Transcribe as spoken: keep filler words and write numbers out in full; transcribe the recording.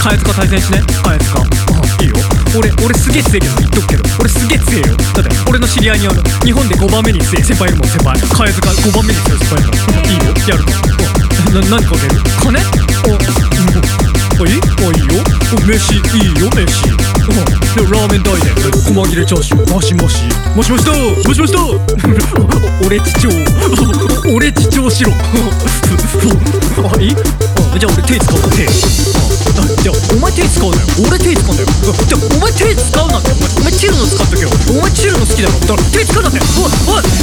貝塚対戦しね。貝塚、あ、いいよ。俺俺すげえ強えけど言っとくけど、俺すげえ強えよ。だって俺の知り合いにあの日本でごばんめに強え先輩いるもん。先輩貝塚ごばんめに強い先輩いるからいいよ、やるの。な、何かける金？お、おいいお、いいよ。お、飯いいよ、飯。でラーメン代で細切れチャーシューマシマシマシマシだマシマシだ俺父長俺父長しろあ、いい？じゃあ俺手使うな、手。じゃあお前手使うなよ。俺手使うんだよ。じゃあお前手使うなって。お前チルの使っとけよ。お前チルの好きだろ。だから手使うなって。おいおい